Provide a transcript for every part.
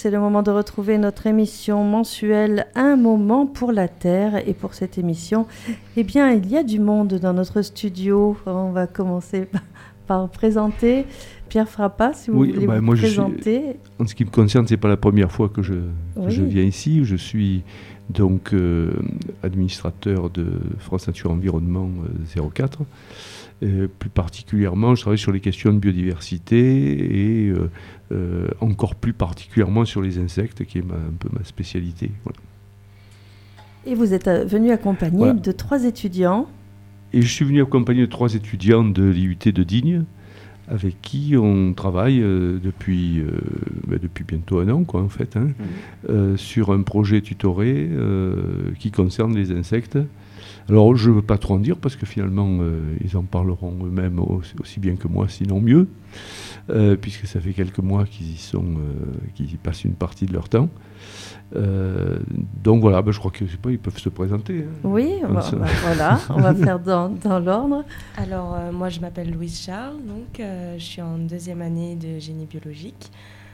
c'est le moment de retrouver notre émission mensuelle Un moment pour la Terre. Et pour cette émission, eh bien, il y a du monde dans notre studio. On va commencer par présenter Pierre Frappat, si vous voulez vous présenter. En ce qui me concerne, ce n'est pas la première fois que je viens ici. Je suis donc administrateur de France Nature Environnement 04. Plus particulièrement, je travaille sur les questions de biodiversité et encore plus particulièrement sur les insectes, qui est un peu ma spécialité. Voilà. Et vous êtes venu accompagné de 3 étudiants. Et je suis venu accompagné de 3 étudiants de l'IUT de Digne, avec qui on travaille depuis bientôt 1 an, en fait, sur un projet tutoré qui concerne les insectes. Alors, je ne veux pas trop en dire, parce que finalement, ils en parleront eux-mêmes aussi bien que moi, sinon mieux, puisque ça fait quelques mois qu'ils y sont, qu'ils y passent une partie de leur temps. Donc voilà, je crois qu'ils peuvent se présenter. Oui, voilà, on va faire dans l'ordre. Alors, moi, je m'appelle Louise Charles, donc je suis en 2e année de génie biologique.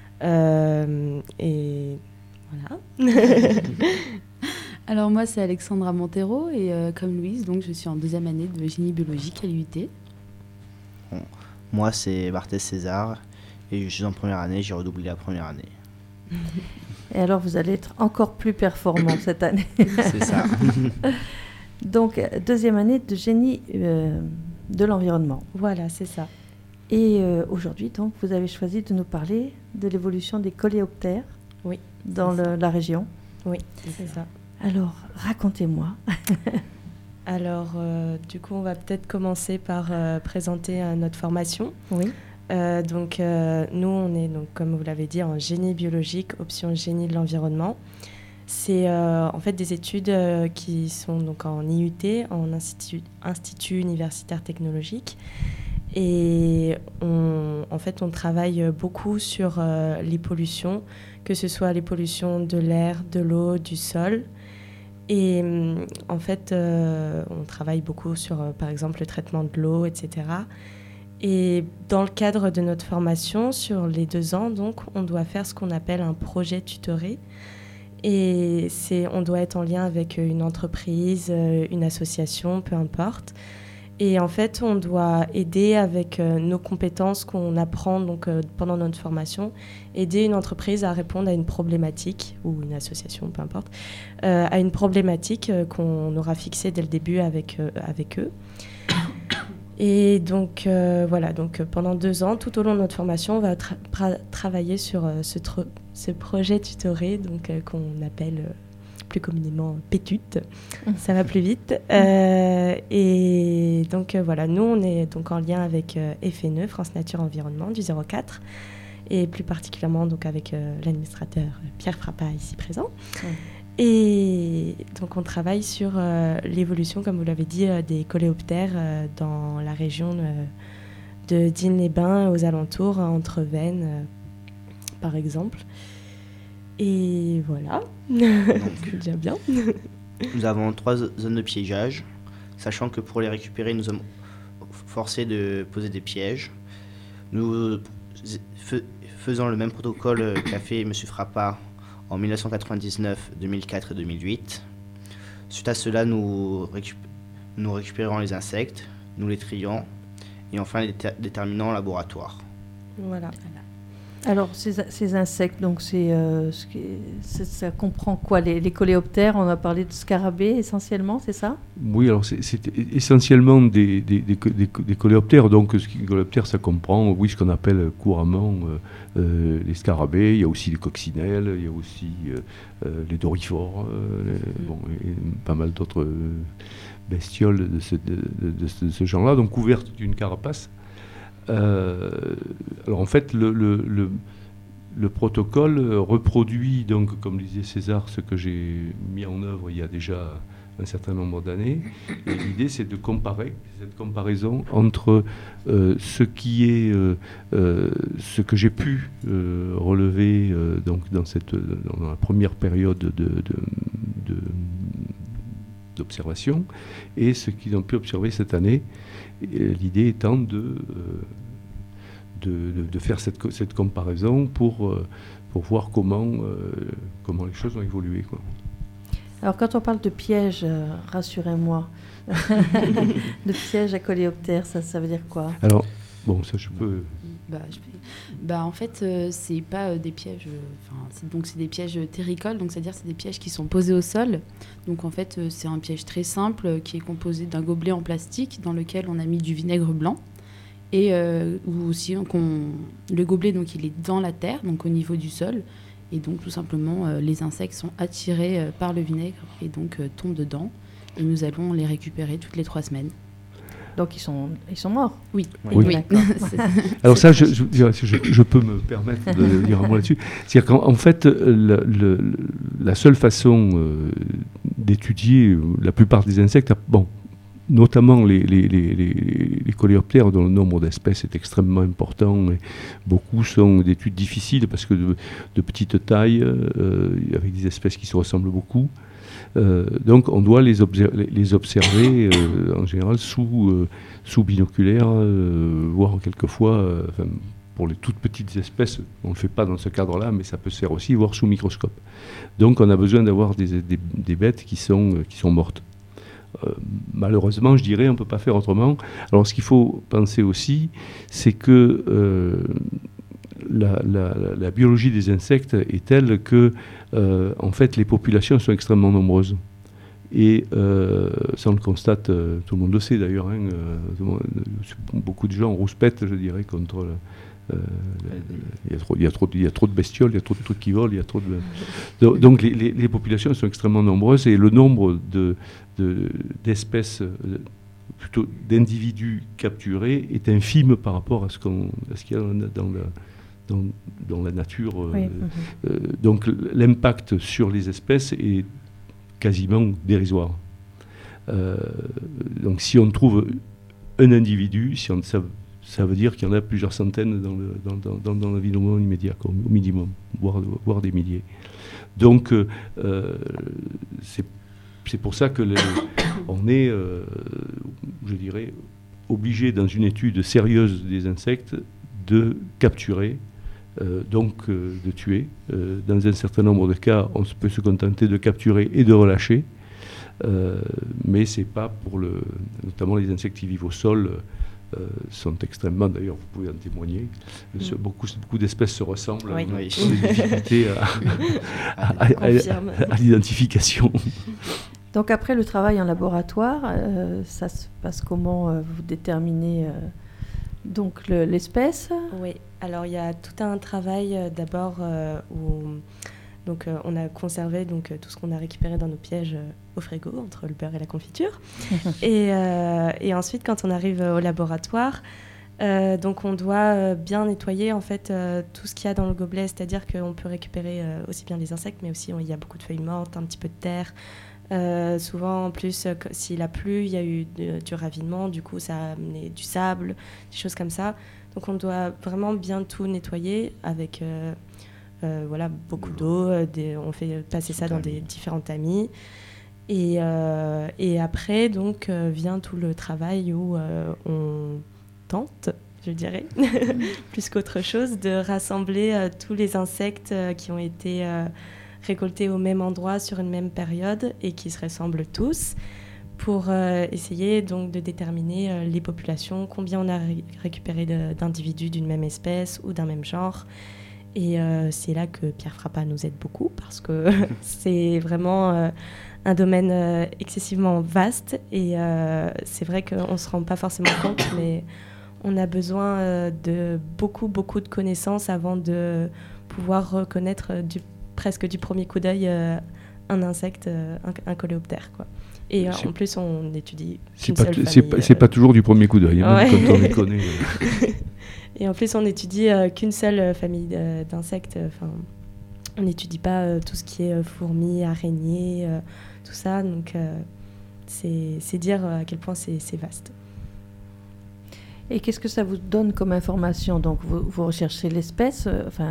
Et voilà. Alors moi, c'est Alexandra Montero et comme Louise, donc je suis en 2e année de génie biologique à l'IUT. Bon, moi, c'est Barthès César et je suis en 1re année, j'ai redoublé la 1re année. Et alors, vous allez être encore plus performant cette année. C'est ça. Donc, 2e année de génie de l'environnement. Voilà, c'est ça. Et aujourd'hui, donc, vous avez choisi de nous parler de l'évolution des coléoptères dans la région. Oui, c'est ça. Alors, racontez-moi. Alors, du coup, on va peut-être commencer par présenter notre formation. Oui. Donc, nous, on est, donc, comme vous l'avez dit, en génie biologique, option génie de l'environnement. C'est en fait des études qui sont donc en IUT, en Institut Universitaire Technologique. Et on travaille beaucoup sur les pollutions, que ce soit les pollutions de l'air, de l'eau, du sol. Et en fait, on travaille beaucoup sur, par exemple, le traitement de l'eau, etc. Et dans le cadre de notre formation, sur les 2 ans, donc, on doit faire ce qu'on appelle un projet tutoré. Et on doit être en lien avec une entreprise, une association, peu importe. Et en fait, on doit aider avec nos compétences qu'on apprend donc, pendant notre formation, aider une entreprise à répondre à une problématique, ou une association, peu importe, à une problématique qu'on aura fixée dès le début avec eux. Et donc, voilà, donc, pendant 2 ans, tout au long de notre formation, on va travailler sur ce projet tutoré donc, qu'on appelle... plus communément PETUT, ça va plus vite. Et donc voilà, nous on est donc en lien avec FNE, France Nature Environnement du 04, et plus particulièrement donc avec l'administrateur Pierre Frappat ici présent. Et donc on travaille sur l'évolution, comme vous l'avez dit, des coléoptères dans la région de Digne-les-Bains, aux alentours, entre Vennes par exemple. Et voilà, c'est déjà bien. Nous avons 3 zones de piégeage, sachant que pour les récupérer, nous sommes forcés de poser des pièges. Nous faisons le même protocole qu'a fait M. Frappat en 1999, 2004 et 2008. Suite à cela, nous récupérons les insectes, nous les trions et enfin les déterminons en laboratoire. Voilà. Alors, ces insectes, donc ça comprend quoi, les coléoptères? On a parlé de scarabées essentiellement, c'est ça? Oui, alors c'est essentiellement des coléoptères. Donc, coléoptères, ça comprend, ce qu'on appelle couramment les scarabées. Il y a aussi les coccinelles, il y a aussi les dorifores, et pas mal d'autres bestioles de ce genre-là, donc couvertes d'une carapace. Alors en fait, le protocole reproduit, donc, comme disait César, ce que j'ai mis en œuvre il y a déjà un certain nombre d'années. Et l'idée, c'est de comparer, cette comparaison entre ce qui est ce que j'ai pu relever donc dans la première période d'observation et ce qu'ils ont pu observer cette année. L'idée étant de faire cette comparaison pour pour voir comment les choses ont évolué, quoi. Alors, quand on parle de pièges, rassurez-moi, de pièges à coléoptères, ça veut dire quoi? Alors, bon, ça je peux... En fait, c'est pas des pièges... c'est des pièges terricoles, donc c'est-à-dire c'est des pièges qui sont posés au sol. Donc en fait, c'est un piège très simple qui est composé d'un gobelet en plastique dans lequel on a mis du vinaigre blanc. Et ou aussi, le gobelet, donc, il est dans la terre, donc au niveau du sol. Et donc, tout simplement, les insectes sont attirés par le vinaigre et donc tombent dedans. Et nous allons les récupérer toutes les 3 semaines. Donc, ils sont morts? Oui. Oui. Alors ça, je peux me permettre de dire un mot là-dessus. C'est-à-dire qu'en fait, la seule façon d'étudier la plupart des insectes, notamment les coléoptères dont le nombre d'espèces est extrêmement important, et beaucoup sont d'études difficiles parce que de petite taille, avec des espèces qui se ressemblent beaucoup. Donc on doit les observer en général sous binoculaire, voire quelquefois, pour les toutes petites espèces, on ne le fait pas dans ce cadre-là, mais ça peut se faire aussi, voire sous microscope. Donc on a besoin d'avoir des bêtes qui sont mortes. Malheureusement, je dirais, on ne peut pas faire autrement. Alors ce qu'il faut penser aussi, c'est que la biologie des insectes est telle que en fait, les populations sont extrêmement nombreuses. Et ça, on le constate, tout le monde le sait d'ailleurs, beaucoup de gens rouspètent, je dirais, contre... Il y a trop de bestioles, il y a trop de trucs qui volent, il y a trop de... Donc les populations sont extrêmement nombreuses et le nombre d'espèces, plutôt d'individus capturés est infime par rapport à ce qu'il y a dans la nature. Oui. Donc l'impact sur les espèces est quasiment dérisoire. Donc si on trouve un individu, ça veut dire qu'il y en a plusieurs centaines dans l'environnement immédiat, au minimum, voire des milliers. Donc c'est pour ça que on est, je dirais, obligé dans une étude sérieuse des insectes de capturer, de tuer. Dans un certain nombre de cas, on peut se contenter de capturer et de relâcher, mais c'est pas pour notamment les insectes qui vivent au sol. Sont extrêmement, d'ailleurs vous pouvez en témoigner, beaucoup d'espèces se ressemblent, oui. On a des difficultés à l'identification. Donc après le travail en laboratoire, ça se passe comment? Vous déterminez donc l'espèce? Oui, alors il y a tout un travail d'abord où on a conservé tout ce qu'on a récupéré dans nos pièges au frigo, entre le beurre et la confiture. et ensuite, quand on arrive au laboratoire, on doit bien nettoyer en fait tout ce qu'il y a dans le gobelet, c'est-à-dire qu'on peut récupérer aussi bien les insectes, mais aussi il y a beaucoup de feuilles mortes, un petit peu de terre. Souvent, en plus, s'il a plu, il y a eu du ravinement, du coup, ça a amené du sable, des choses comme ça. Donc, on doit vraiment bien tout nettoyer avec beaucoup d'eau. On fait passer ça dans des différents tamis. Et après, vient tout le travail où on tente, je dirais, plus qu'autre chose, de rassembler tous les insectes qui ont été récoltés au même endroit sur une même période et qui se ressemblent tous, pour essayer donc de déterminer les populations, combien on a récupéré d'individus d'une même espèce ou d'un même genre. Et c'est là que Pierre Frappat nous aide beaucoup, parce que c'est vraiment un domaine excessivement vaste, et c'est vrai qu'on ne se rend pas forcément compte, mais on a besoin de beaucoup de connaissances avant de pouvoir reconnaître presque du premier coup d'œil un insecte, un coléoptère, quoi. Et en plus, on étudie qu'une seule famille. C'est pas toujours du premier coup d'œil, même quand on les connaît. Et en plus, on n'étudie qu'une seule famille d'insectes. On n'étudie pas tout ce qui est fourmis, araignées, tout ça. Donc, c'est dire à quel point c'est vaste. Et qu'est-ce que ça vous donne comme information? Donc, vous recherchez l'espèce,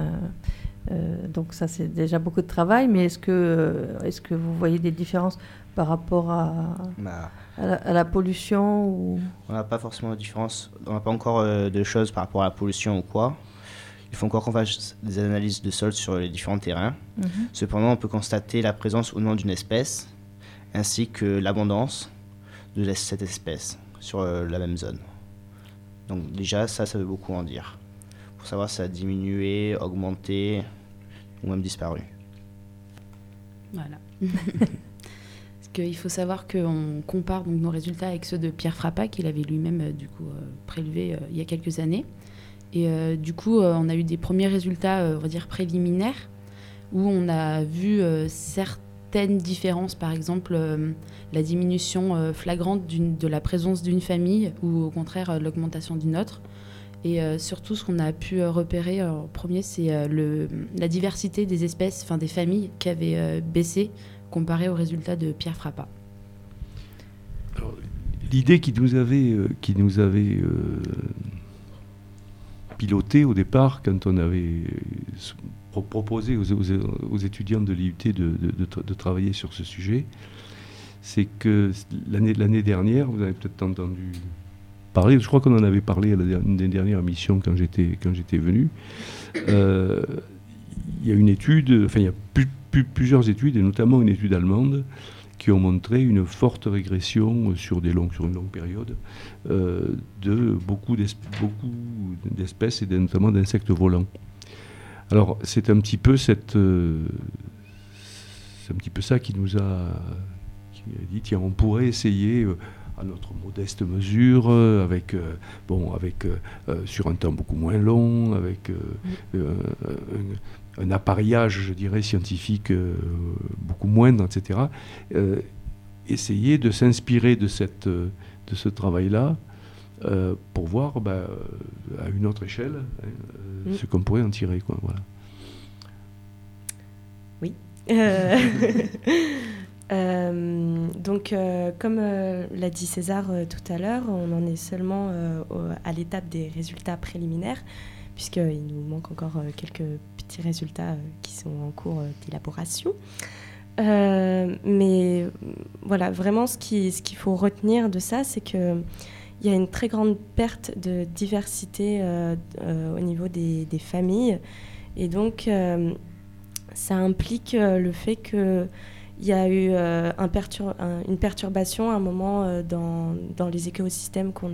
donc ça, c'est déjà beaucoup de travail, mais est-ce que vous voyez des différences par rapport à la pollution ou... On n'a pas forcément de différence. On n'a pas encore de choses par rapport à la pollution ou quoi. Il faut encore qu'on fasse des analyses de sol sur les différents terrains. Cependant, on peut constater la présence ou non d'une espèce, ainsi que l'abondance de cette espèce sur la même zone. Donc déjà, ça veut beaucoup en dire. Pour savoir si ça a diminué, augmenté ou même disparu. Voilà. Parce qu'il faut savoir qu'on compare donc nos résultats avec ceux de Pierre Frappa, qu'il avait lui-même prélevé il y a quelques années. Et du coup, on a eu des premiers résultats, on va dire, préliminaires, où on a vu certaines différences, par exemple la diminution flagrante de la présence d'une famille, ou au contraire l'augmentation d'une autre. Et surtout, ce qu'on a pu repérer en premier, c'est la diversité des espèces, enfin des familles, qui avaient baissé comparé aux résultats de Pierre Frappa. Alors, l'idée qui nous avait piloté au départ, quand on avait proposé aux étudiants de l'IUT de travailler sur ce sujet, c'est que l'année dernière, vous avez peut-être entendu parler, je crois qu'on en avait parlé à une des dernières émissions quand j'étais venu. Il y a une étude, enfin il y a plusieurs études, et notamment une étude allemande, qui ont montré une forte régression sur une longue période de beaucoup d'espèces et notamment d'insectes volants. Alors c'est un petit peu ça qui nous a dit tiens, on pourrait essayer à notre modeste mesure, sur un temps beaucoup moins long, avec un appareillage, je dirais, scientifique beaucoup moindre, etc. Essayer de s'inspirer de ce travail-là pour voir à une autre échelle ce qu'on pourrait en tirer, quoi, voilà. Oui. Donc, comme l'a dit César tout à l'heure, on en est seulement à l'étape des résultats préliminaires, puisqu'il nous manque encore quelques petits résultats qui sont en cours d'élaboration. Mais voilà, vraiment, ce qu'il faut retenir de ça, c'est qu'il y a une très grande perte de diversité au niveau des familles. Et donc, ça implique le fait qu'il y a eu une perturbation à un moment dans les écosystèmes qu'on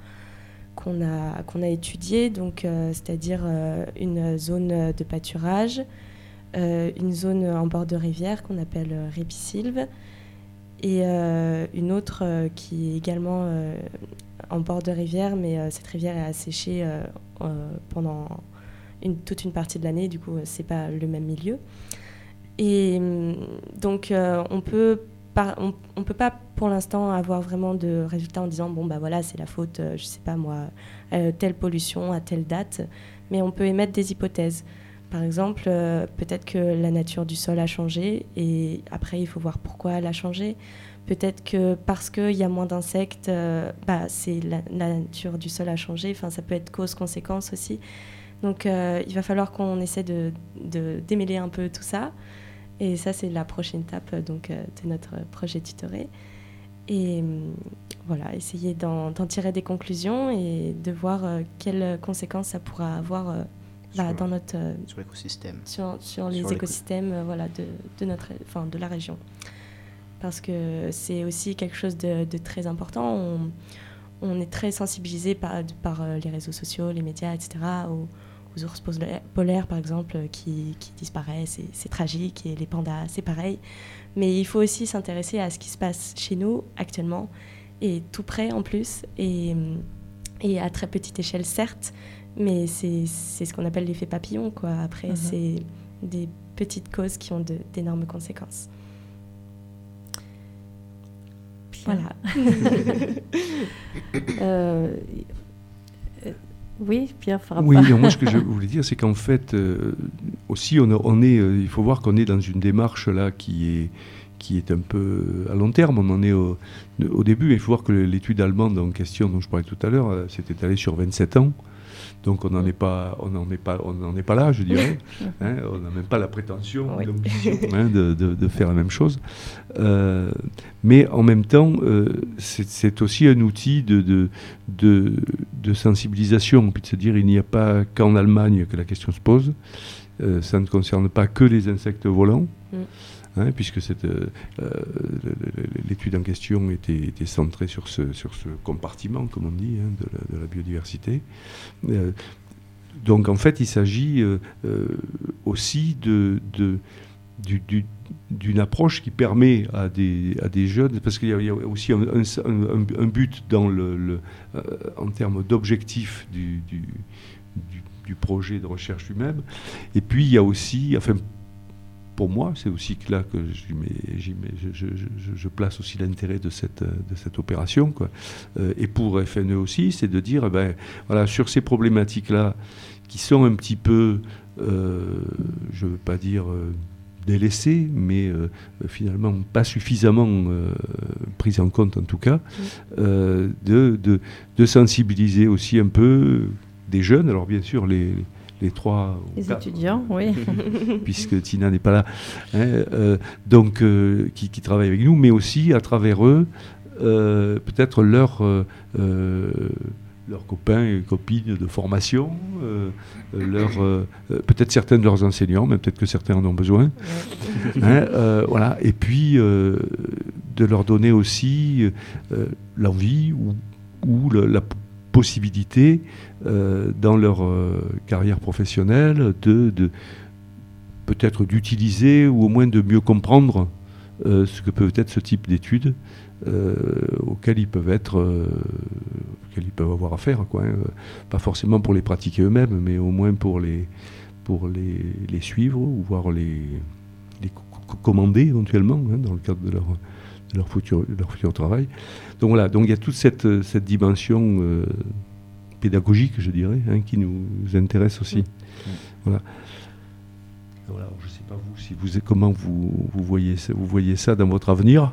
a étudiés, donc c'est-à-dire une zone de pâturage, une zone en bord de rivière qu'on appelle ripisylve, et une autre qui est également en bord de rivière, mais cette rivière est asséchée pendant toute une partie de l'année, du coup c'est pas le même milieu. Et donc on peut pas pour l'instant avoir vraiment de résultats en disant bon bah voilà, c'est la faute, je sais pas moi, telle pollution à telle date, mais on peut émettre des hypothèses. Par exemple, peut-être que la nature du sol a changé et après il faut voir pourquoi elle a changé. Peut-être que parce qu'il y a moins d'insectes, c'est la nature du sol a changé. Enfin, ça peut être cause-conséquence aussi. Donc il va falloir qu'on essaie de démêler un peu tout ça. Et ça, c'est la prochaine étape de notre projet tutoré. Et voilà, essayer d'en tirer des conclusions et de voir quelles conséquences ça pourra avoir dans notre sur l'écosystème, sur les écosystèmes de la région. Parce que c'est aussi quelque chose de très important. On est très sensibilisé par les réseaux sociaux, les médias, etc., aux ours polaires, par exemple, qui disparaissent. C'est tragique. Et les pandas, c'est pareil. Mais il faut aussi s'intéresser à ce qui se passe chez nous actuellement, et tout près en plus, et à très petite échelle, certes, mais c'est ce qu'on appelle l'effet papillon, quoi. Après, c'est des petites causes qui ont d'énormes conséquences. Voilà. Oui, Pierre Frappa. Oui, moi ce que je voulais dire, c'est qu'en fait, aussi, il faut voir qu'on est dans une démarche là qui est un peu à long terme. On en est au début, mais il faut voir que l'étude allemande en question, dont je parlais tout à l'heure, s'est étalée sur 27 ans. Donc on n'en est pas là, je dirais. Hein, on n'a même pas la prétention, l'ambition de faire la même chose. Mais en même temps, c'est aussi un outil de sensibilisation. Puis de se dire, il n'y a pas qu'en Allemagne que la question se pose. Ça ne concerne pas que les insectes volants. Hein, puisque l'étude en question était centrée sur ce compartiment, comme on dit, hein, de la biodiversité. Donc en fait, il s'agit aussi d'une approche qui permet à des jeunes, parce qu'il y a aussi un but en termes d'objectif du projet de recherche lui-même. Et puis il y a aussi, pour moi, c'est aussi là que je place aussi l'intérêt de cette opération, quoi. Et pour FNE aussi, c'est de dire, voilà, sur ces problématiques-là, qui sont un petit peu, je ne veux pas dire délaissées, mais finalement pas suffisamment prises en compte en tout cas, de sensibiliser aussi un peu des jeunes, alors bien sûr les étudiants, oui. Puisque Tina n'est pas là, hein, donc qui travaillent avec nous, mais aussi à travers eux, peut-être leurs copains et copines de formation, peut-être certains de leurs enseignants, mais peut-être que certains en ont besoin. Hein, voilà. Et puis de leur donner aussi l'envie ou la possibilité dans leur carrière professionnelle de peut-être d'utiliser ou au moins de mieux comprendre ce que peut être ce type d'études auxquelles ils peuvent avoir affaire, quoi, hein. Pas forcément pour les pratiquer eux-mêmes, mais au moins pour les suivre ou voir les commander éventuellement, hein, dans le cadre de leur futur travail. Donc voilà, donc il y a toute cette dimension pédagogique, je dirais, hein, qui nous intéresse aussi. Voilà. Alors, je ne sais pas vous, comment vous voyez ça dans votre avenir.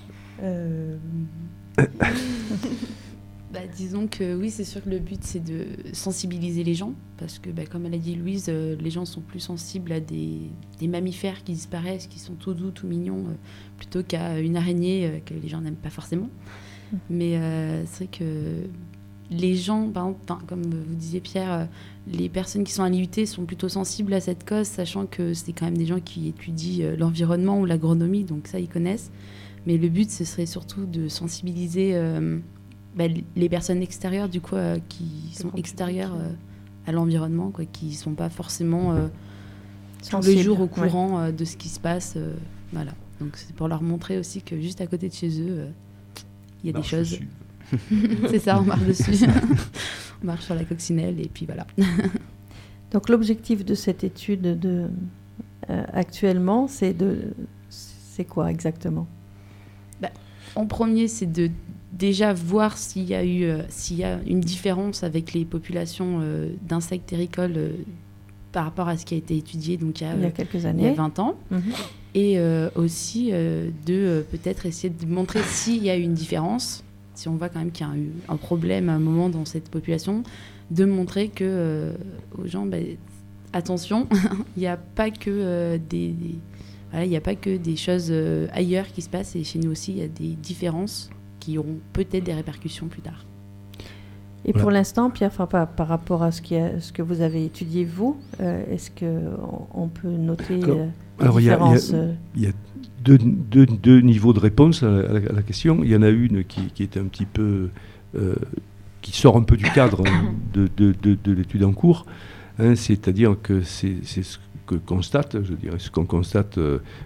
Disons que oui, c'est sûr que le but c'est de sensibiliser les gens, parce que comme elle a dit Louise, les gens sont plus sensibles à des mammifères qui disparaissent, qui sont tout doux, tout mignons, plutôt qu'à une araignée que les gens n'aiment pas forcément. Mais c'est vrai que les gens, comme vous disiez Pierre, les personnes qui sont à l'IUT sont plutôt sensibles à cette cause, sachant que c'est quand même des gens qui étudient l'environnement ou l'agronomie, donc ça ils connaissent. Mais le but ce serait surtout de sensibiliser les personnes extérieures, du coup, qui sont extérieures à l'environnement, quoi, qui ne sont pas forcément tous les jours au courant de ce qui se passe. Voilà. Donc c'est pour leur montrer aussi que juste à côté de chez eux, il y a des choses. C'est ça, on marche dessus. On marche sur la coccinelle et puis voilà. Donc l'objectif de cette étude actuellement, c'est quoi exactement ? En premier, c'est de déjà voir s'il y a une différence avec les populations d'insectes terricoles par rapport à ce qui a été étudié donc il y a quelques années, il y a 20 ans. Et aussi de peut-être essayer de montrer s'il y a une différence, si on voit quand même qu'il y a eu un problème à un moment dans cette population, de montrer aux gens, attention, il n'y a pas que il n'y a pas que des choses ailleurs qui se passent, et chez nous aussi, il y a des différences qui auront peut-être des répercussions plus tard. Et pour l'instant, Pierre, par rapport à ce que vous avez étudié, vous, est-ce qu'on peut noter la différence ? Il y a deux niveaux de réponse à la question. Il y en a une qui est un petit peu... qui sort un peu du cadre de l'étude en cours, hein, c'est-à-dire que c'est ce que ce qu'on constate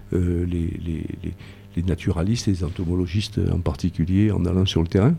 les naturalistes, les entomologistes en particulier, en allant sur le terrain.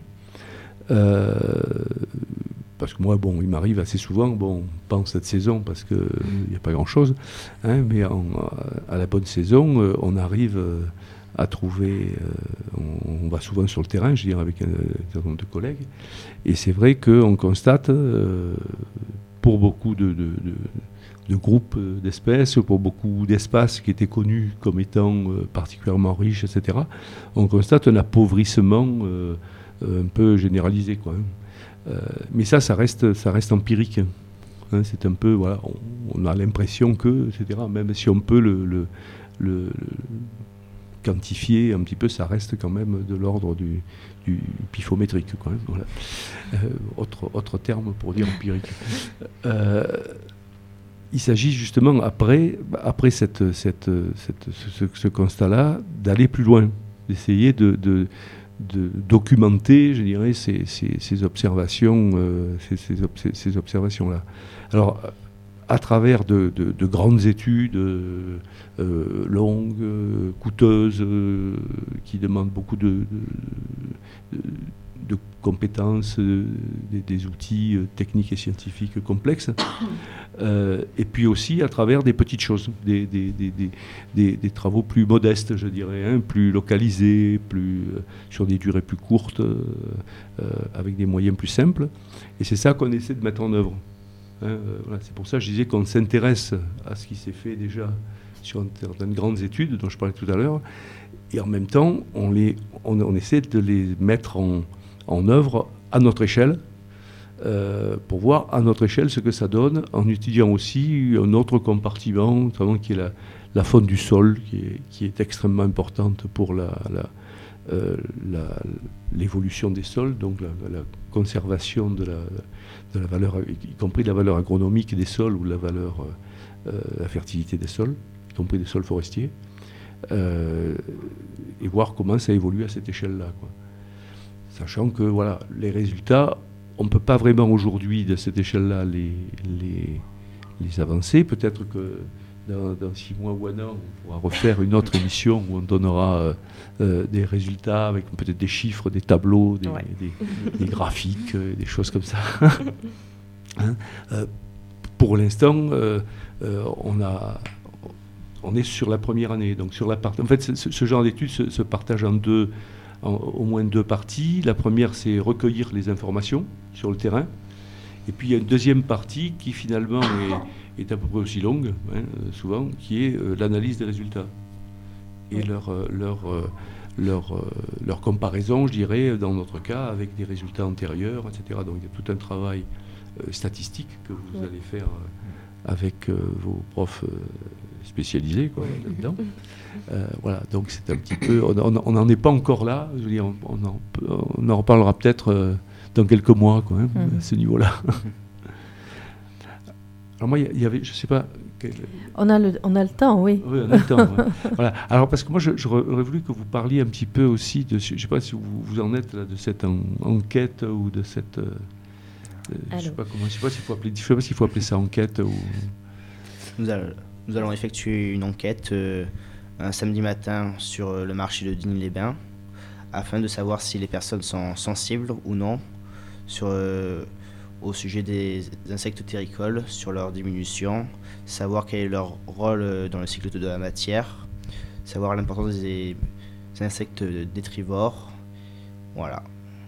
Parce que moi, il m'arrive assez souvent, pas en cette saison parce qu'il n'y a pas grand-chose, hein, mais à la bonne saison, on arrive à trouver, on va souvent sur le terrain, je dirais, avec un certain nombre de collègues, et c'est vrai qu'on constate, pour beaucoup de groupes d'espèces, pour beaucoup d'espaces qui étaient connus comme étant particulièrement riches, etc., on constate un appauvrissement un peu généralisé, quoi. Mais ça reste empirique. Hein, c'est un peu, voilà, on a l'impression que, etc. Même si on peut le quantifier un petit peu, ça reste quand même de l'ordre du pifométrique, quand même. Voilà. Autre terme pour dire empirique. Il s'agit justement, après ce constat-là, d'aller plus loin, d'essayer de documenter, je dirais, ces observations, ces observations-là. Alors, à travers de grandes études longues, coûteuses, qui demandent beaucoup de compétences, des outils techniques et scientifiques complexes, et puis aussi à travers des petites choses, des travaux plus modestes, je dirais, hein, plus localisés, sur des durées plus courtes, avec des moyens plus simples. Et c'est ça qu'on essaie de mettre en œuvre. Hein, voilà, c'est pour ça que je disais qu'on s'intéresse à ce qui s'est fait déjà sur certaines grandes études dont je parlais tout à l'heure, et en même temps, on essaie de les mettre en œuvre à notre échelle, pour voir à notre échelle ce que ça donne, en étudiant aussi un autre compartiment, notamment qui est la faune du sol, qui est extrêmement importante pour l'évolution des sols, donc la conservation de la valeur, y compris de la valeur agronomique des sols ou la valeur, la fertilité des sols, y compris des sols forestiers, et voir comment ça évolue à cette échelle-là, quoi. Sachant que voilà, les résultats, on ne peut pas vraiment aujourd'hui, de cette échelle-là, les avancer. Peut-être que dans 6 mois ou un an, on pourra refaire une autre émission où on donnera des résultats avec peut-être des chiffres, des tableaux, des graphiques, des choses comme ça. Hein, pour l'instant, on est sur la première année. Donc sur la partie, en fait, ce genre d'études se partage au moins deux parties. La première, c'est recueillir les informations sur le terrain. Et puis il y a une deuxième partie qui finalement est à peu près aussi longue, hein, souvent, qui est l'analyse des résultats. Et leur comparaison, je dirais, dans notre cas, avec des résultats antérieurs, etc. Donc il y a tout un travail statistique que vous allez faire avec vos profs spécialisés, quoi, là-dedans. Voilà, donc c'est un petit peu... On n'en est pas encore là, je veux dire, on en reparlera peut-être dans quelques mois, quoi, hein, à ce niveau-là. Alors moi, il y avait, je ne sais pas... On a le temps, oui. Oui, on a le temps, ouais. Voilà. Alors, parce que moi, j'aurais voulu que vous parliez un petit peu aussi de... Je ne sais pas si vous en êtes là, de cette enquête ou de cette... je ne sais pas s'il faut appeler ça enquête ou... Nous allons effectuer une enquête un samedi matin sur le marché de Digne-les-Bains afin de savoir si les personnes sont sensibles ou non au sujet des insectes terricoles, sur leur diminution, savoir quel est leur rôle dans le cycle de la matière, savoir l'importance des insectes détrivores. Voilà.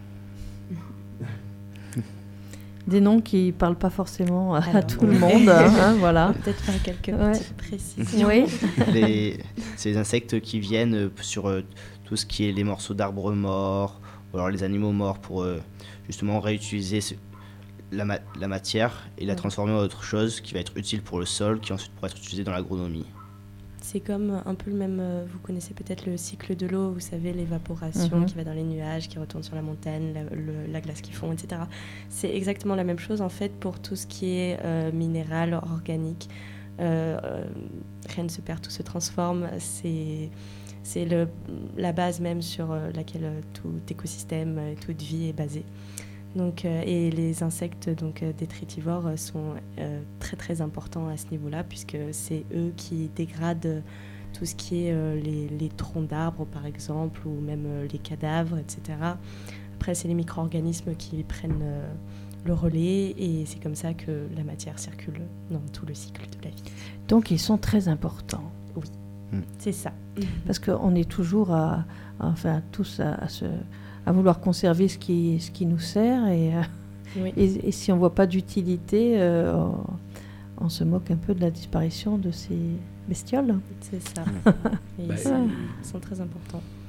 Des noms qui ne parlent pas forcément à tout le monde. Hein, voilà. Peut-être faire quelques petites précisions. Oui. Ces insectes qui viennent sur tout ce qui est les morceaux d'arbres morts, ou alors les animaux morts, pour justement réutiliser la matière et la transformer en autre chose qui va être utile pour le sol, qui ensuite pourra être utilisée dans l'agronomie. C'est comme un peu le même, vous connaissez peut-être le cycle de l'eau, vous savez, l'évaporation qui va dans les nuages, qui retourne sur la montagne, la glace qui fond, etc. C'est exactement la même chose en fait pour tout ce qui est minéral, organique. Rien ne se perd, tout se transforme. C'est la base même sur laquelle tout écosystème, toute vie est basée. Donc, et les insectes détritivores sont très très importants à ce niveau-là, puisque c'est eux qui dégradent tout ce qui est les troncs d'arbres par exemple, ou même les cadavres, etc. Après, c'est les micro-organismes qui prennent le relais, et c'est comme ça que la matière circule dans tout le cycle de la vie. Donc ils sont très importants. Oui, c'est ça. Parce qu'on est toujours tous à vouloir conserver ce qui nous sert, et si on ne voit pas d'utilité, on se moque un peu de la disparition de ces bestioles. C'est ça. Et ils sont très importants.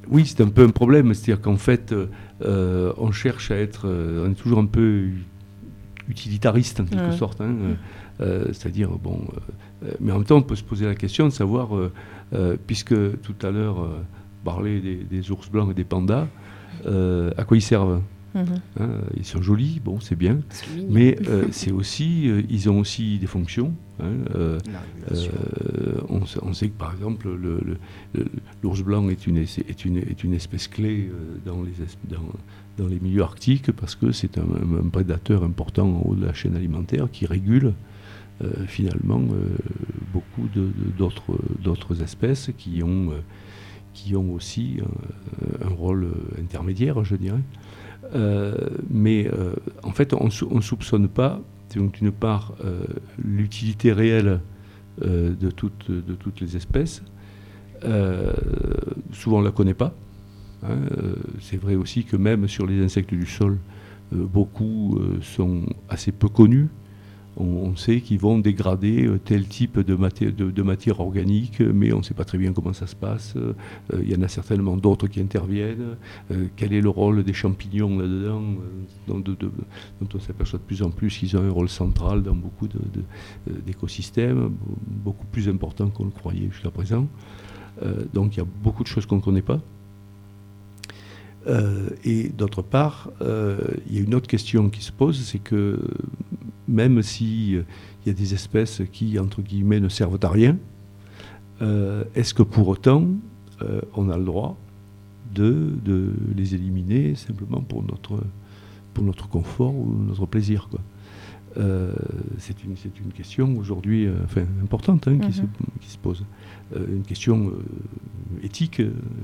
Oui, c'est un peu un problème. C'est-à-dire qu'en fait, on cherche à être... on est toujours un peu utilitariste, en quelque sorte. Hein, c'est-à-dire, bon... mais en même temps, on peut se poser la question de savoir, puisque tout à l'heure, on parlait des ours blancs et des pandas, à quoi ils servent? Hein, ils sont jolis, bon, c'est bien, mais c'est aussi, ils ont aussi des fonctions. Hein, on sait que par exemple l'ours blanc est une espèce clé dans les milieux arctiques parce que c'est un prédateur important en haut de la chaîne alimentaire qui régule finalement beaucoup d'autres espèces qui ont aussi un rôle intermédiaire, je dirais. Mais en fait, on ne soupçonne pas, donc d'une part, l'utilité réelle de toutes les espèces. Souvent, on ne la connaît pas. Hein. C'est vrai aussi que même sur les insectes du sol, beaucoup sont assez peu connus. On sait qu'ils vont dégrader tel type de matière organique, mais on ne sait pas très bien comment ça se passe. Il y en a certainement d'autres qui interviennent. Quel est le rôle des champignons là-dedans, dont on s'aperçoit de plus en plus qu'ils ont un rôle central dans beaucoup d'écosystèmes, beaucoup plus important qu'on le croyait jusqu'à présent. Donc il y a beaucoup de choses qu'on ne connaît pas. Et d'autre part, il y a une autre question qui se pose, c'est que même s'il y a des espèces qui, entre guillemets, ne servent à rien, est-ce que pour autant, on a le droit de les éliminer simplement pour notre confort ou notre plaisir, quoi. C'est une question aujourd'hui importante hein, qui se pose. Une question éthique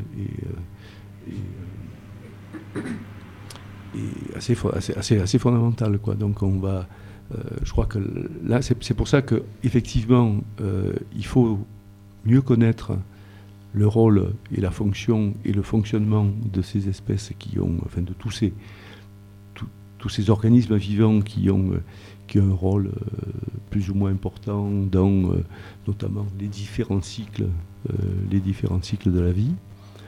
et assez fondamentale, quoi. Donc on va, je crois que là c'est pour ça que effectivement il faut mieux connaître le rôle et la fonction et le fonctionnement de ces espèces de tous ces organismes vivants qui ont un rôle plus ou moins important dans notamment les différents cycles de la vie.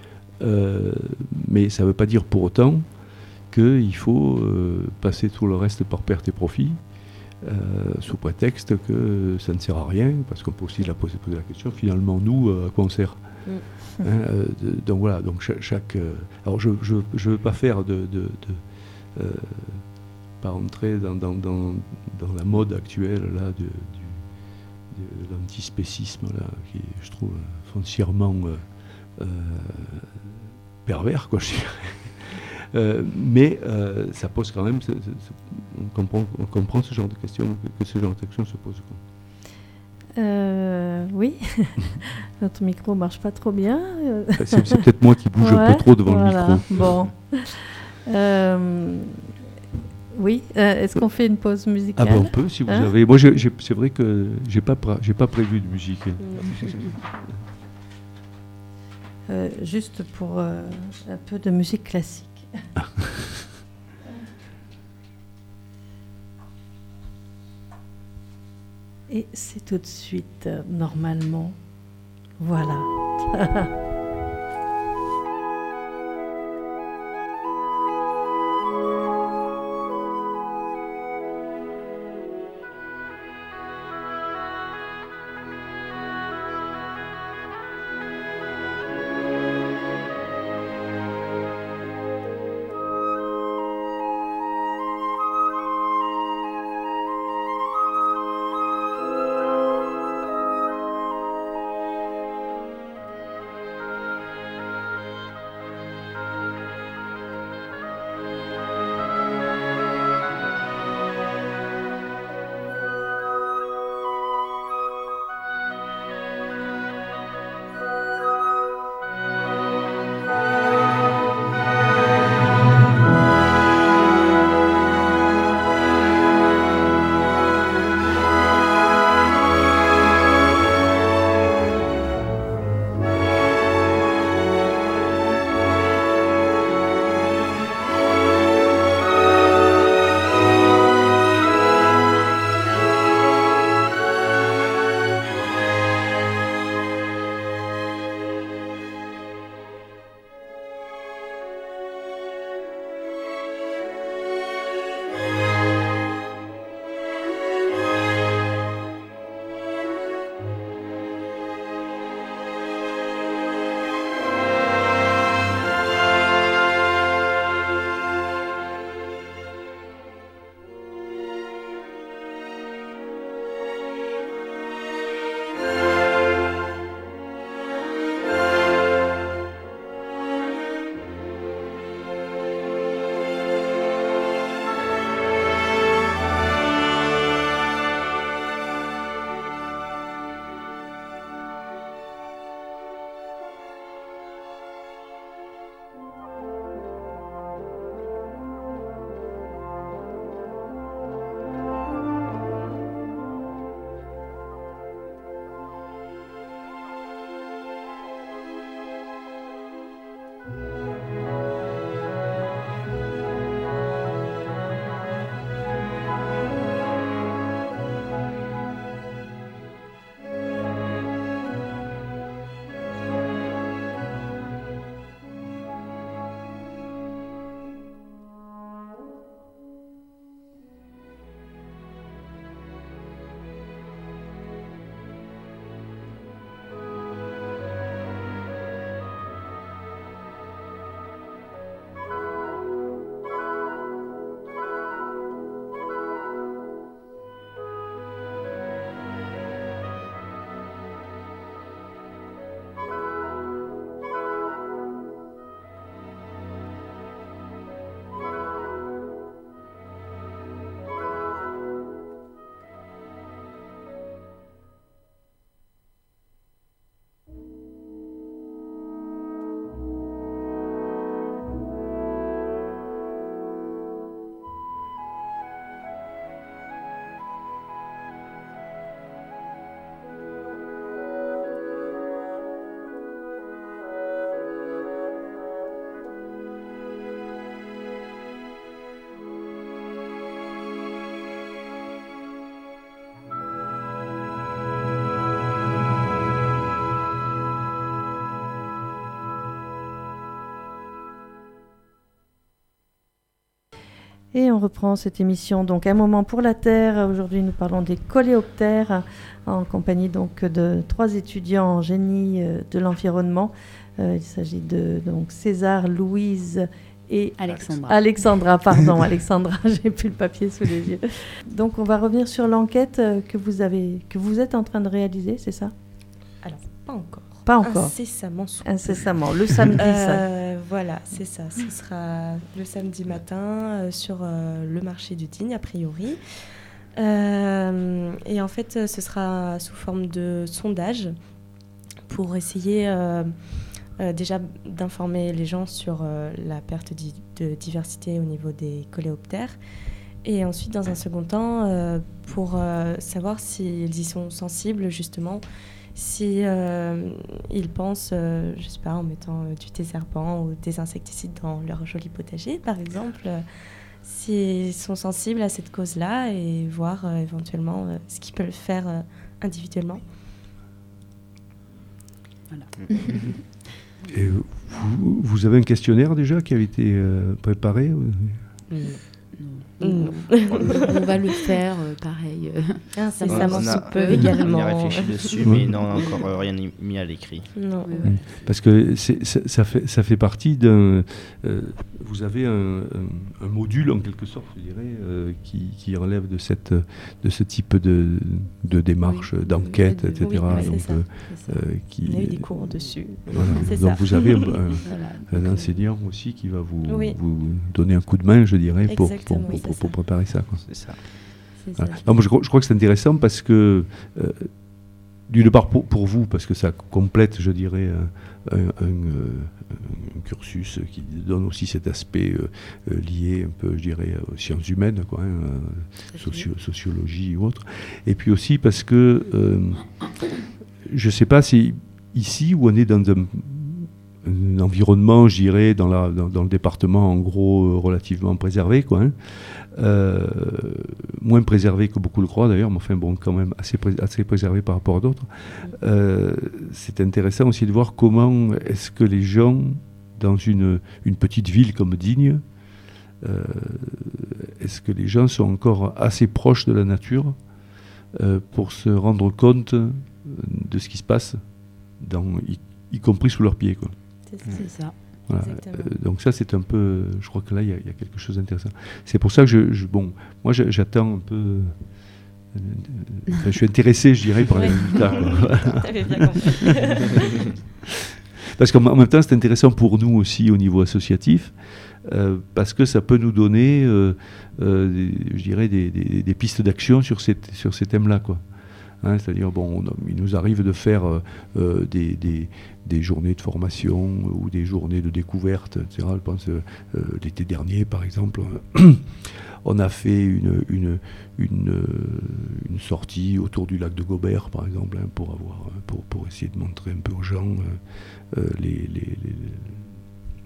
Mais ça ne veut pas dire pour autant qu'il faut passer tout le reste par perte et profit, sous prétexte que ça ne sert à rien, parce qu'on peut aussi poser la question, finalement, nous, à quoi on sert? Donc voilà, donc chaque alors je veux pas faire pas entrer dans la mode actuelle là de l'antispécisme là, qui est, je trouve, foncièrement pervers, quoi, je dirais. Mais ça pose quand même, on comprend ce genre de questions, que ce genre de questions se pose, quoi. Oui, notre micro marche pas trop bien. C'est peut-être moi qui bouge un peu trop devant le micro. Bon. Oui, est-ce qu'on fait une pause musicale? Ah ben on peut, si vous avez. Moi, c'est vrai que j'ai pas prévu de musique. Juste pour un peu de musique classique. Et c'est tout de suite, normalement. Voilà. Et on reprend cette émission, donc Un moment pour la Terre. Aujourd'hui, nous parlons des coléoptères en compagnie donc de 3 étudiants en génie de l'environnement. Il s'agit de donc César, Louise et Alexandra, pardon, Alexandra, j'ai plus le papier sous les yeux. Donc, on va revenir sur l'enquête que vous êtes en train de réaliser, c'est ça ? Alors, pas encore. Pas encore. Incessamment, le samedi. Ça. Voilà, c'est ça. Ce sera le samedi matin sur le marché du Digne, a priori. Et en fait, ce sera sous forme de sondage pour essayer déjà d'informer les gens sur la perte de diversité au niveau des coléoptères. Et ensuite, dans un second temps, pour savoir s'ils y sont sensibles, justement, si ils pensent, je sais pas, en mettant du désherbant ou des insecticides dans leur joli potager, par exemple, s'ils sont sensibles à cette cause-là et voir éventuellement ce qu'ils peuvent faire individuellement. Voilà. Et vous avez un questionnaire déjà qui a été préparé ? Non. On va le faire, pareil. Incessamment sous peu On également. a réfléchi dessus, mais non, on n'a encore rien mis à l'écrit. Non. Parce que ça fait partie d'un... vous avez un module, en quelque sorte, je dirais, qui relève de ce type de démarche, d'enquête, etc. Oui, donc, on a eu des cours dessus. Voilà. C'est donc ça. vous avez un enseignant aussi qui va vous donner un coup de main, je dirais, pour préparer ça. Quoi. C'est ça. Voilà. Non, moi, je crois que c'est intéressant parce que, d'une part pour vous, parce que ça complète, je dirais, un cursus qui donne aussi cet aspect lié un peu, je dirais, aux sciences humaines, quoi, sociologie ou autre. Et puis aussi parce que je ne sais pas si ici où on est dans un environnement, je dirais, dans le département, en gros, relativement préservé, quoi, moins préservé que beaucoup le croient d'ailleurs, mais enfin bon, quand même assez préservé par rapport à d'autres. C'est intéressant aussi de voir comment est-ce que les gens, dans une petite ville comme Digne, est-ce que les gens sont encore assez proches de la nature pour se rendre compte de ce qui se passe, y compris sous leurs pieds, quoi. C'est ça. Voilà. Donc ça, c'est un peu... Je crois que là, il y a quelque chose d'intéressant. C'est pour ça que moi, j'attends un peu... je suis intéressé, je dirais, par les résultats. T'avais bien compris. Parce qu'en même temps, c'est intéressant pour nous aussi au niveau associatif, parce que ça peut nous donner, je dirais, des pistes d'action sur ces thèmes-là, quoi. Hein, c'est-à-dire, il nous arrive de faire des journées de formation ou des journées de découverte, etc. Je pense l'été dernier, par exemple, on a fait une sortie autour du lac de Gobert, par exemple, hein, pour essayer de montrer un peu aux gens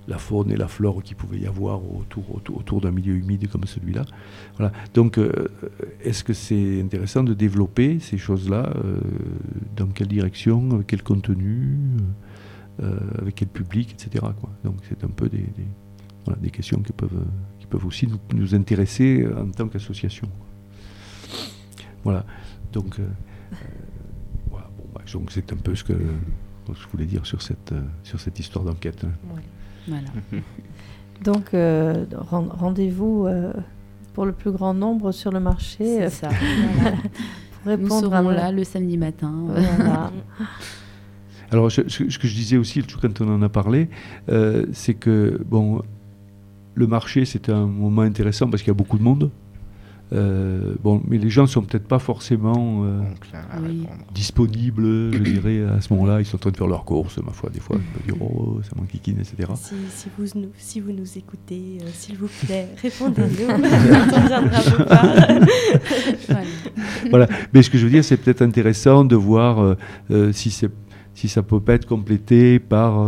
la faune et la flore qu'il pouvait y avoir autour d'un milieu humide comme celui-là. Voilà. Donc, est-ce que c'est intéressant de développer ces choses-là dans quelle direction, avec quel contenu, avec quel public, etc. quoi. Donc, c'est un peu des questions qui peuvent aussi nous intéresser en tant qu'association. Voilà. Donc, voilà. Bon, donc c'est un peu ce que je voulais dire sur cette histoire d'enquête. Ouais. Voilà. Donc, rendez-vous pour le plus grand nombre sur le marché. C'est ça. Voilà. Pour Nous répondre serons là le samedi matin. Voilà. Alors, ce que je disais aussi quand on en a parlé, c'est que le marché, c'est un moment intéressant parce qu'il y a beaucoup de monde. Mais les gens ne sont peut-être pas forcément disponibles, je dirais, à ce moment-là. Ils sont en train de faire leurs courses, ma foi. Des fois, on peut dire, oh, ça m'enquiquine, etc. Si vous nous écoutez, s'il vous plaît, répondez-nous. On viendra vous voir. Voilà. Mais ce que je veux dire, c'est peut-être intéressant de voir si ça peut pas être complété par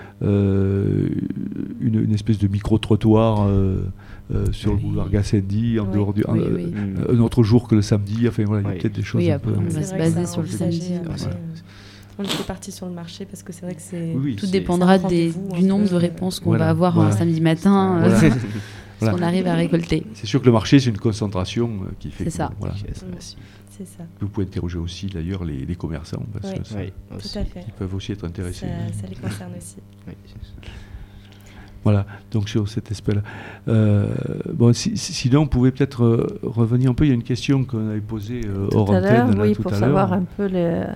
une espèce de micro-trottoir sur le boulevard Gassendi, en dehors un autre jour que le samedi. Enfin, voilà, il y a peut-être des choses un peu... on va se baser sur le samedi. On était parti sur le marché parce que c'est vrai que tout dépendra du nombre de réponses qu'on va avoir un samedi matin. Ce qu'on arrive à récolter. C'est sûr que le marché, c'est une concentration qui fait... C'est ça. Voilà. C'est ça. Vous pouvez interroger aussi d'ailleurs les commerçants, parce que tout à fait. Ils peuvent aussi être intéressés. Ça les concerne aussi. Oui, c'est ça. Voilà, donc sur cet aspect-là. Sinon, on pouvait peut-être revenir un peu. Il y a une question qu'on avait posée hors antenne. Oui, pour savoir un peu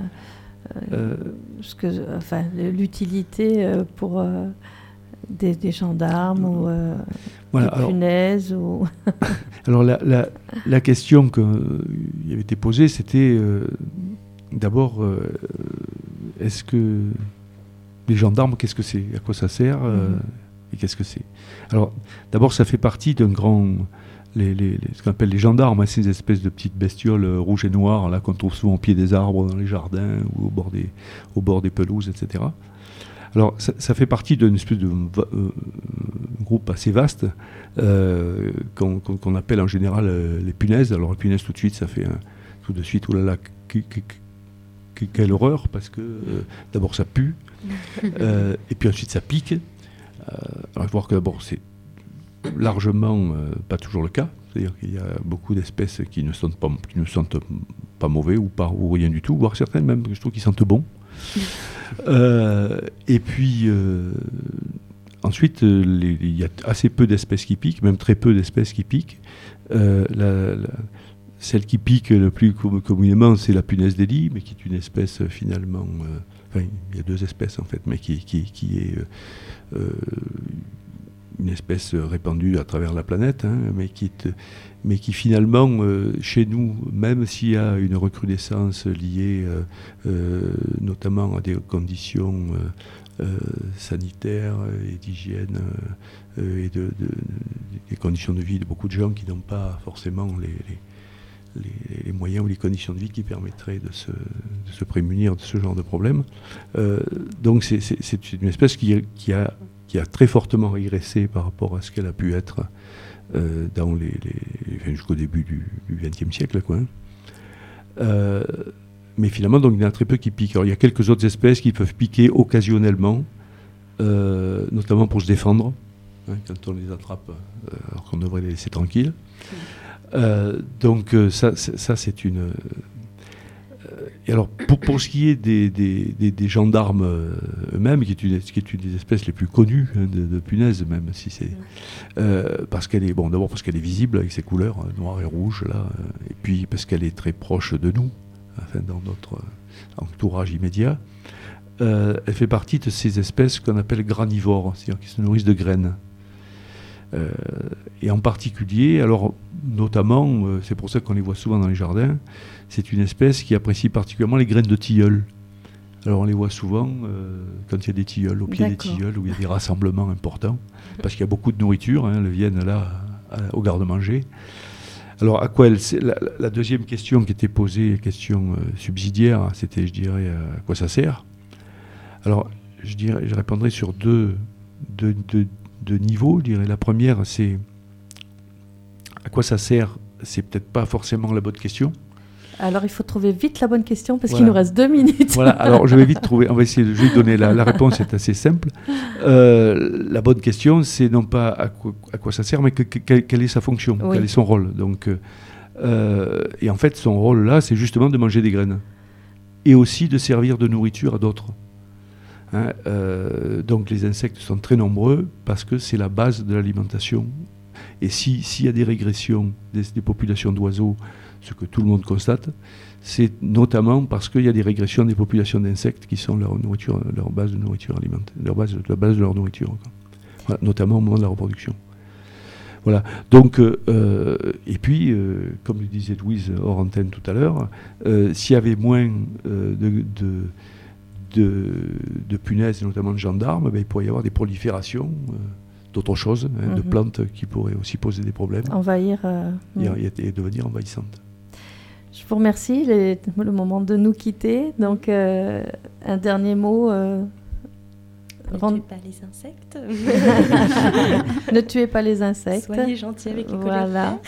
l'utilité pour des gendarmes ou des punaises. Alors, la question qui avait été posée, c'était d'abord, est-ce que les gendarmes, qu'est-ce que c'est ? À quoi ça sert ? Et qu'est-ce que c'est ? Alors, d'abord, ça fait partie d'un grand... ce qu'on appelle les gendarmes, ces espèces de petites bestioles rouges et noires là, qu'on trouve souvent au pied des arbres, dans les jardins ou au bord des pelouses, etc. Alors, ça fait partie d'une espèce de groupe assez vaste qu'on appelle en général les punaises. Alors, les punaises, tout de suite, ça fait tout de suite, oulala, quelle horreur, parce que d'abord, ça pue, et puis ensuite, ça pique. Alors, il faut voir que d'abord, c'est largement pas toujours le cas. C'est-à-dire qu'il y a beaucoup d'espèces qui ne sentent pas mauvais ou rien du tout, voire certaines même, je trouve, qui sentent bon. Et puis, ensuite, il y a assez peu d'espèces qui piquent, même très peu d'espèces qui piquent. Celle qui pique le plus communément, c'est la punaise des lits, mais qui est une espèce finalement... il y a deux espèces en fait, mais qui est une espèce répandue à travers la planète, mais qui finalement, chez nous, même s'il y a une recrudescence liée notamment à des conditions sanitaires et d'hygiène et des conditions de vie de beaucoup de gens qui n'ont pas forcément les moyens ou les conditions de vie qui permettraient de se prémunir de ce genre de problème. Donc c'est une espèce qui a très fortement régressé par rapport à ce qu'elle a pu être jusqu'au début du XXe siècle, quoi. Mais finalement, donc, il y en a très peu qui piquent. Alors, il y a quelques autres espèces qui peuvent piquer occasionnellement, notamment pour se défendre, quand on les attrape, alors qu'on devrait les laisser tranquilles. Donc ça c'est une... Et alors pour ce qui est des gendarmes eux-mêmes, qui est une des espèces les plus connues de punaises, même si c'est... parce qu'elle est... Bon, d'abord parce qu'elle est visible avec ses couleurs, noir et rouge, là, et puis parce qu'elle est très proche de nous, enfin, dans notre entourage immédiat. Elle fait partie de ces espèces qu'on appelle granivores, c'est-à-dire qui se nourrissent de graines. Et en particulier, alors notamment, c'est pour ça qu'on les voit souvent dans les jardins, c'est une espèce qui apprécie particulièrement les graines de tilleul. Alors on les voit souvent quand il y a des tilleuls, au pied des tilleuls, où il y a des rassemblements importants, parce qu'il y a beaucoup de nourriture, elles viennent là au garde-manger. Alors à quoi la deuxième question qui était posée, question subsidiaire, c'était, je dirais, à quoi ça sert ? Alors je répondrai sur deux niveaux, je dirais. La première, c'est à quoi ça sert? C'est peut-être pas forcément la bonne question. Alors, il faut trouver vite la bonne question parce Voilà. qu'il nous reste 2 minutes. Voilà, alors je vais vite trouver, on va essayer de je vais donner la réponse, est assez simple. La bonne question, c'est non pas à quoi ça sert, mais quelle est sa fonction, Oui. quel est son rôle. Donc, et en fait, son rôle là, c'est justement de manger des graines et aussi de servir de nourriture à d'autres. Hein, donc les insectes sont très nombreux parce que c'est la base de l'alimentation. Et s'il y a des régressions des populations d'oiseaux, ce que tout le monde constate, c'est notamment parce qu'il y a des régressions des populations d'insectes qui sont leur nourriture, leur base de nourriture alimentaire, la base de leur nourriture, quoi. Voilà, notamment au moment de la reproduction. Voilà. Donc, et puis, comme le disait Louise hors antenne tout à l'heure, s'il y avait moins de punaises, et notamment de gendarmes, ben, il pourrait y avoir des proliférations d'autres choses, hein, de plantes qui pourraient aussi poser des problèmes. Envahir. Et devenir envahissantes. Je vous remercie. Le moment de nous quitter. Donc, un dernier mot. Ne tuez pas les insectes. Ne tuez pas les insectes. Soyez gentils avec les Voilà.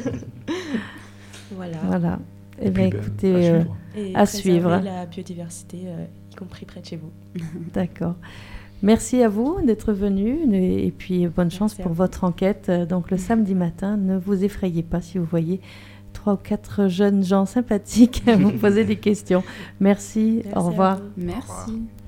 Voilà. Et bien, puis, écoutez, à suivre. La biodiversité, y compris près de chez vous. D'accord. Merci à vous d'être venus et puis bonne chance pour votre enquête. Donc le samedi matin, ne vous effrayez pas si vous voyez 3 ou 4 jeunes gens sympathiques vous poser des questions. Merci, au revoir. Merci.